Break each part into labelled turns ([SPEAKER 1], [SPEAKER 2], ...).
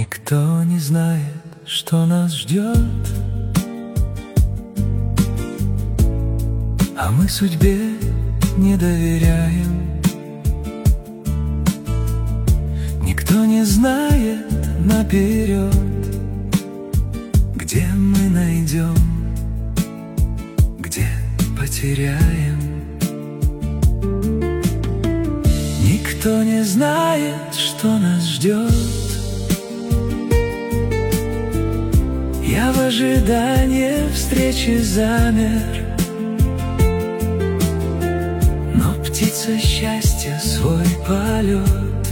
[SPEAKER 1] Никто не знает, что нас ждет, а мы судьбе не доверяем. Никто не знает наперед, где мы найдем, где потеряем. Никто не знает, что нас ждет. Я в ожидании встречи замер, но птица счастья свой полет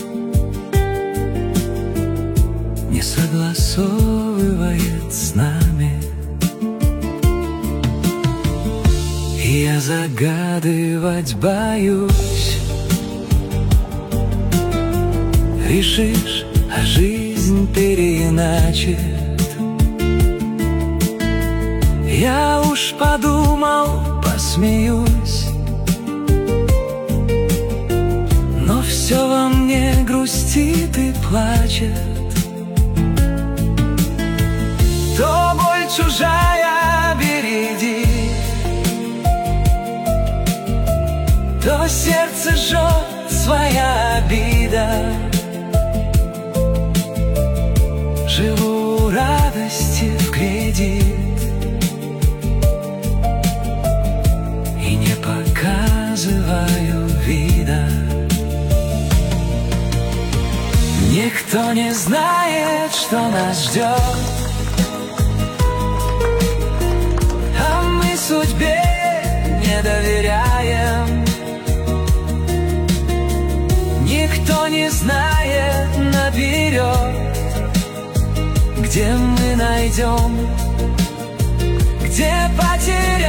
[SPEAKER 1] не согласовывает с нами. И я загадывать боюсь. Решишь, а жизнь переиначит. Я уж подумал, посмеюсь, но все во мне грустит и плачет. То боль чужая береди, то сердце жжет своя обида. Живу радости в кредит и не показываю вида. Никто не знает, что нас ждет, а мы судьбе не доверяем. Никто не знает наперед, где мы найдем, где потеряем.